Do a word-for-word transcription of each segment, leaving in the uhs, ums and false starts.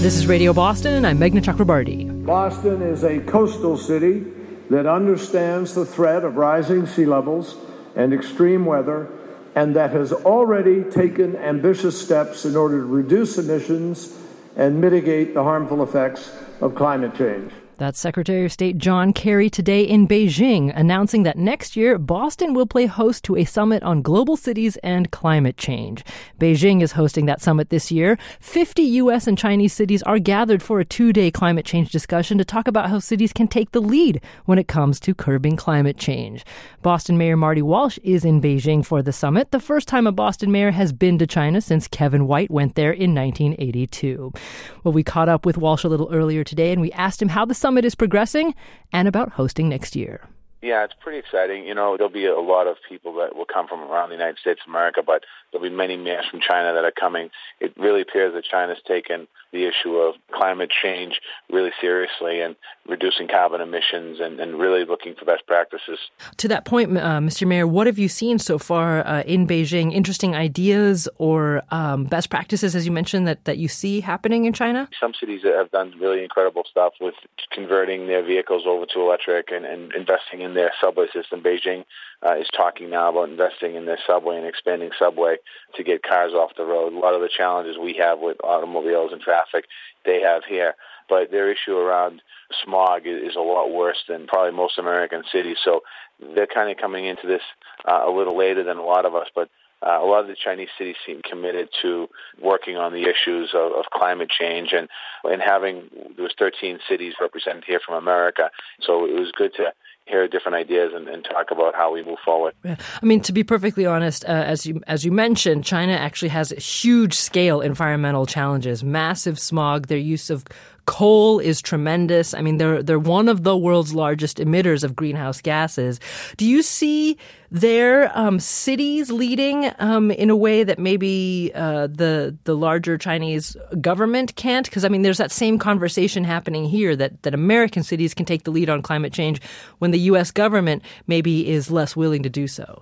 This is Radio Boston. I'm Meghna Chakrabarti. Boston is a coastal city that understands the threat of rising sea levels and extreme weather, and that has already taken ambitious steps in order to reduce emissions and mitigate the harmful effects of climate change. That's Secretary of State John Kerry today in Beijing, announcing that next year Boston will play host to a summit on global cities and climate change. Beijing is hosting that summit this year. fifty U S and Chinese cities are gathered for a two-day climate change discussion to talk about how cities can take the lead when it comes to curbing climate change. Boston Mayor Marty Walsh is in Beijing for the summit, the first time a Boston mayor has been to China since Kevin White went there in nineteen eighty-two. Well, we caught up with Walsh a little earlier today, and we asked him how the summit is progressing and about hosting next year. Yeah, it's pretty exciting. You know, there'll be a lot of people that will come from around the United States of America, but there'll be many mayors from China that are coming. It really appears that China's taken the issue of climate change really seriously and reducing carbon emissions and, and really looking for best practices. To that point, uh, Mister Mayor, what have you seen so far uh, in Beijing? Interesting ideas or um, best practices, as you mentioned, that, that you see happening in China? Some cities have done really incredible stuff with converting their vehicles over to electric and, and investing in their subway system. Beijing uh, is talking now about investing in their subway and expanding subway to get cars off the road. A lot of the challenges we have with automobiles and traffic, they have here. But their issue around smog is a lot worse than probably most American cities. So they're kind of coming into this uh, a little later than a lot of us. But uh, a lot of the Chinese cities seem committed to working on the issues of, of climate change and, and having, there was thirteen cities represented here from America. So it was good to hear different ideas and, and talk about how we move forward. Yeah. I mean, to be perfectly honest, uh, as you as you mentioned, China actually has huge scale environmental challenges, massive smog. Their use of coal is tremendous. I mean, they're they're one of the world's largest emitters of greenhouse gases. Do you see their um, cities leading um, in a way that maybe uh, the the larger Chinese government can't? Because, I mean, there's that same conversation happening here that, that American cities can take the lead on climate change when the U S government maybe is less willing to do so.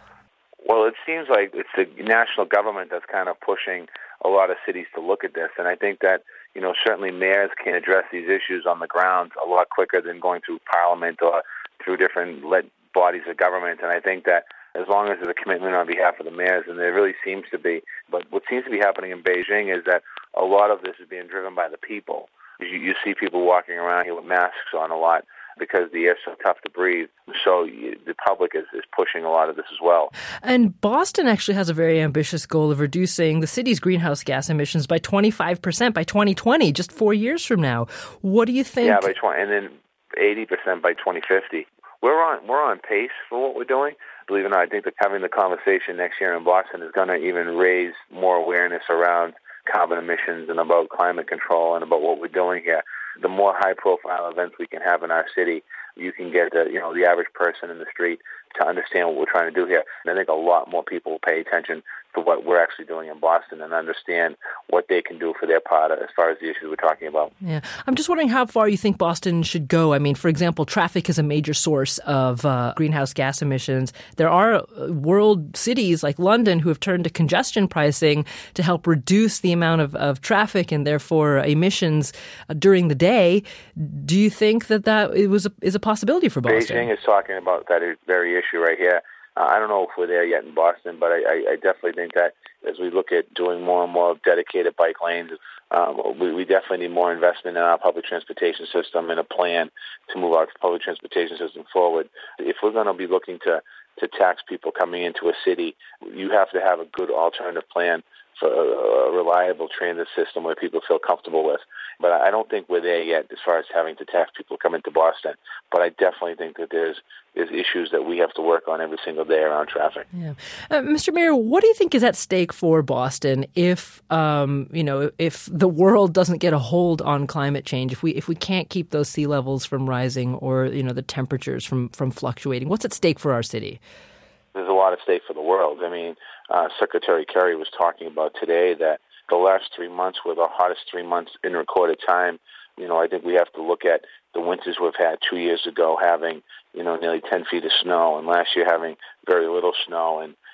Well, it seems like it's the national government that's kind of pushing a lot of cities to look at this. And I think that, you know, certainly mayors can address these issues on the ground a lot quicker than going through Parliament or through different led bodies of government. And I think that as long as there's a commitment on behalf of the mayors, and there really seems to be, but what seems to be happening in Beijing is that a lot of this is being driven by the people. You, you see people walking around here with masks on a lot because the air's so tough to breathe. So you, the public is, is pushing a lot of this as well. And Boston actually has a very ambitious goal of reducing the city's greenhouse gas emissions by twenty-five percent by twenty twenty, just four years from now. What do you think? Yeah, by twenty, and then eighty percent by twenty fifty. We're on we're on pace for what we're doing. Believe it or not, I think that having the conversation next year in Boston is going to even raise more awareness around carbon emissions and about climate control and about what we're doing here. The more high-profile events we can have in our city, you can get the, you know, the average person in the street to understand what we're trying to do here. And I think a lot more people will pay attention to what we're actually doing in Boston and understand what they can do for their part as far as the issues we're talking about. Yeah, I'm just wondering how far you think Boston should go. I mean, for example, traffic is a major source of uh, greenhouse gas emissions. There are world cities like London who have turned to congestion pricing to help reduce the amount of, of traffic and therefore emissions uh, during the day. Do you think that that it was a, is a possibility for Boston? Beijing is talking about that very issue right here. Uh, I don't know if we're there yet in Boston, but I, I, I definitely think that as we look at doing more and more dedicated bike lanes, um, we, we definitely need more investment in our public transportation system and a plan to move our public transportation system forward. If we're going to be looking to, to tax people coming into a city, you have to have a good alternative plan for a, a reliable transit system where people feel comfortable with. But I don't think we're there yet as far as having to tax people come into Boston. But I definitely think that there's there's issues that we have to work on every single day around traffic. Yeah, uh, Mister Mayor, what do you think is at stake for Boston if um, you know if the world doesn't get a hold on climate change? If we if we can't keep those sea levels from rising or you know the temperatures from from fluctuating, what's at stake for our city? There's a lot at stake for the world. I mean, uh, Secretary Kerry was talking about today that the last three months were the hottest three months in recorded time. You know, I think we have to look at the winters we've had two years ago having, you know, nearly ten feet of snow, and last year having very little snow. And,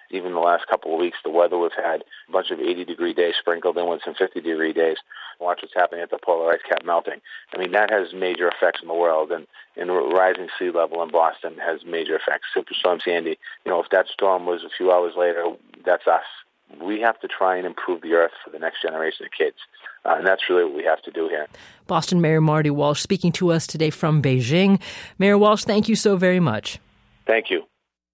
Even the last couple of weeks, the weather we've had, a bunch of eighty-degree days sprinkled in with some fifty-degree days. Watch what's happening at the polar ice cap melting. I mean, that has major effects in the world, and, and rising sea level in Boston has major effects. Superstorm Sandy, you know, if that storm was a few hours later, that's us. We have to try and improve the earth for the next generation of kids. Uh, and that's really what we have to do here. Boston Mayor Marty Walsh speaking to us today from Beijing. Mayor Walsh, thank you so very much. Thank you.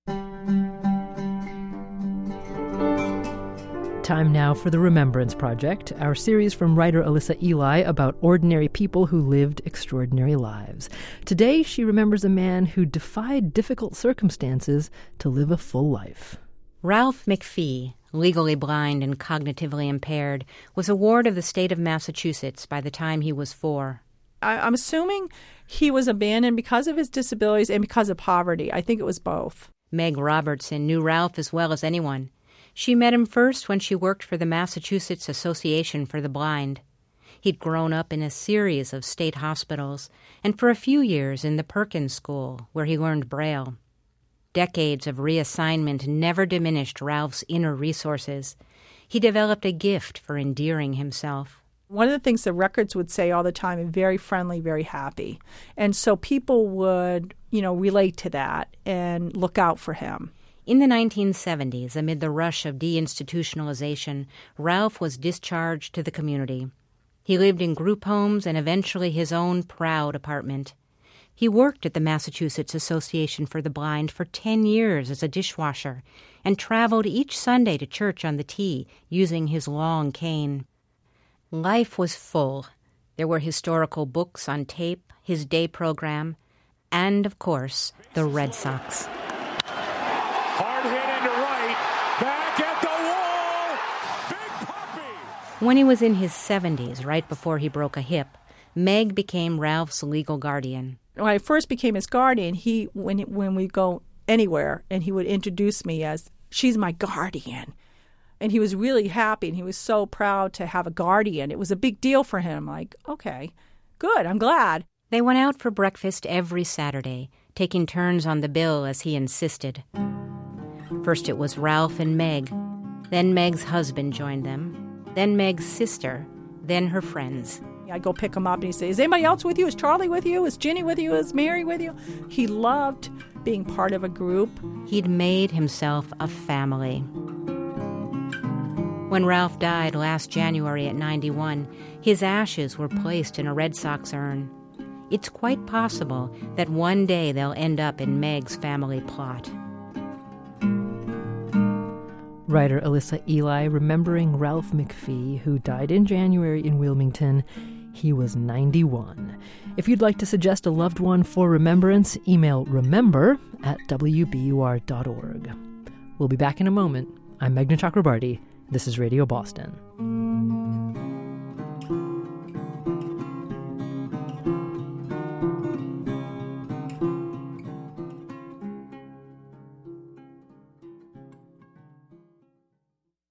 Time now for the Remembrance Project, our series from writer Alyssa Ely about ordinary people who lived extraordinary lives. Today, she remembers a man who defied difficult circumstances to live a full life. Ralph McPhee, legally blind and cognitively impaired, was a ward of the state of Massachusetts by the time he was four. I, I'm assuming he was abandoned because of his disabilities and because of poverty. I think it was both. Meg Robertson knew Ralph as well as anyone. She met him first when she worked for the Massachusetts Association for the Blind. He'd grown up in a series of state hospitals and for a few years in the Perkins School, where he learned Braille. Decades of reassignment never diminished Ralph's inner resources. He developed a gift for endearing himself. One of the things the records would say all the time, very friendly, very happy. And so people would, you know, relate to that and look out for him. In the nineteen seventies, amid the rush of deinstitutionalization, Ralph was discharged to the community. He lived in group homes and eventually his own proud apartment. He worked at the Massachusetts Association for the Blind for ten years as a dishwasher and traveled each Sunday to church on the T using his long cane. Life was full. There were historical books on tape, his day program, and, of course, the Red Sox. Hard hit into right, back at the wall, Big Puppy! When he was in his seventies, right before he broke a hip, Meg became Ralph's legal guardian. When I first became his guardian, he when when we go anywhere, and he would introduce me as, she's my guardian. And he was really happy, and he was so proud to have a guardian. It was a big deal for him. Like, okay, good, I'm glad. They went out for breakfast every Saturday, taking turns on the bill as he insisted. First it was Ralph and Meg. Then Meg's husband joined them. Then Meg's sister. Then her friends. I'd go pick him up, and he'd say, is anybody else with you? Is Charlie with you? Is Ginny with you? Is Mary with you? He loved being part of a group. He'd made himself a family. When Ralph died last January at ninety-one, his ashes were placed in a Red Sox urn. It's quite possible that one day they'll end up in Meg's family plot. Writer Alyssa Ely remembering Ralph McPhee, who died in January in Wilmington. He was ninety-one. If you'd like to suggest a loved one for remembrance, email remember at w b u r dot org. We'll be back in a moment. I'm Meghna Chakrabarti. This is Radio Boston.